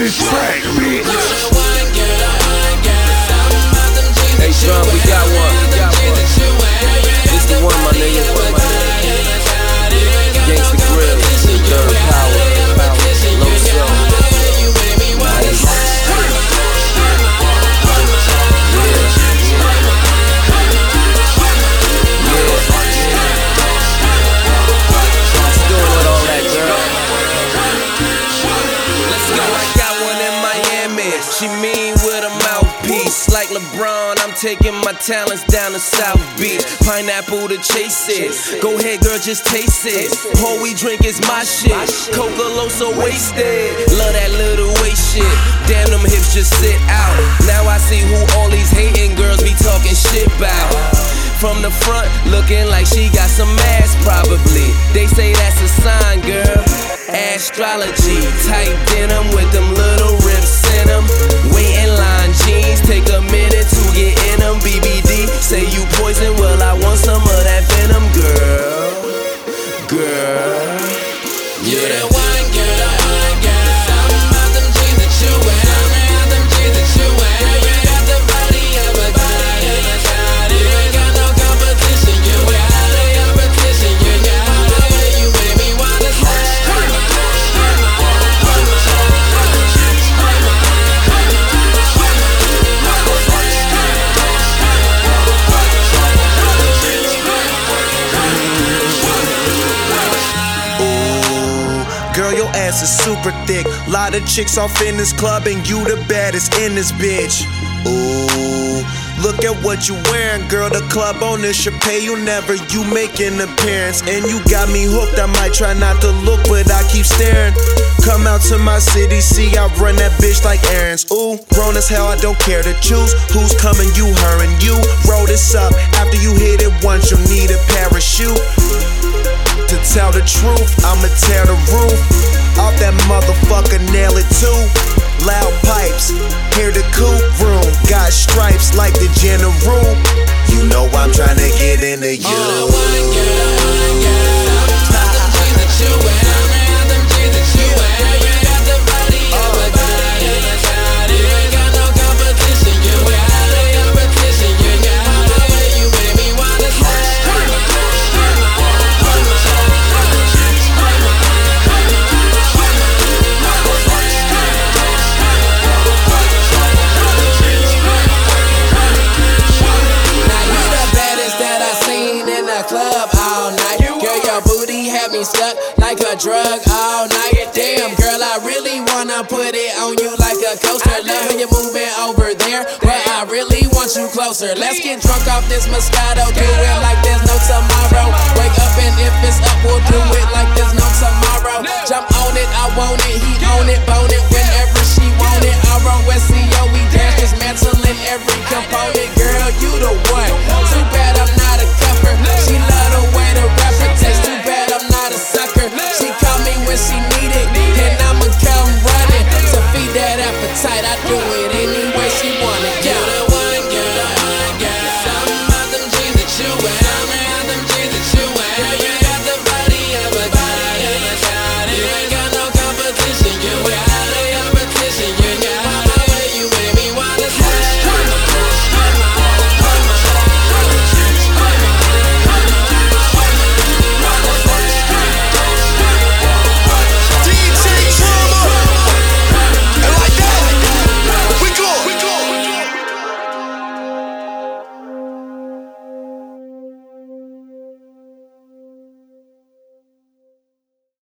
this track, bitch. Hey, Drum, we got one. This the one, my nigga. Gangsta Grill, Third Power, Low Soul. She mean with a mouthpiece. Like LeBron, I'm taking my talents down to South Beach. Pineapple to chase it. Go ahead, girl, just taste it. All we drink is my shit. Coca-Cola so wasted. Love that little waist shit. Damn, them hips just sit out. Now I see who all these hating girls be talking shit about. From the front, looking like she got some ass probably. They say that's a sign, girl. Astrology, tight denim with them little rips in them. Wait in line jeans, take a minute to get in them. BBD, say you poison, well I want some of that venom, girl. Girl, you the one, girl, the one, girl. Something about them jeans that you wear, about them jeans that you wear. You got the body of a god, you ain't got no competition. You got a competition, you got it. You made me wanna say. Girl, your ass is super thick. Lot of chicks off in this club, and you the baddest in this bitch. Ooh, look at what you wearing, girl. The club owner should pay you never you make an appearance. And you got me hooked. I might try not to look, but I keep staring. Come out to my city, see I run that bitch like errands. Ooh, grown as hell, I don't care to choose who's coming, you, her, and you. Roll this up. After you hit it once, you'll need a parachute. To tell the truth, I'ma tear the roof off that motherfucker, nail it too. Loud pipes, hear the coupe room. Got stripes like the general. You know I'm trying to get into you. All I want, girl, all them jeans that you wear, all them jeans that you wear. You got the body of a god, you ain't got no competition. You got a competition, you got it. You made me wanna say. Club all night. Girl, your booty had me stuck like a drug all night. Damn, girl, I really wanna put it on you like a coaster. Love when you're moving over there, but I really want you closer. Let's get drunk off this Moscato. Do it like there's no tomorrow. Wake up and if it's up, we'll do it like there's no tomorrow. Jump on it, I want it, he on it, bone it.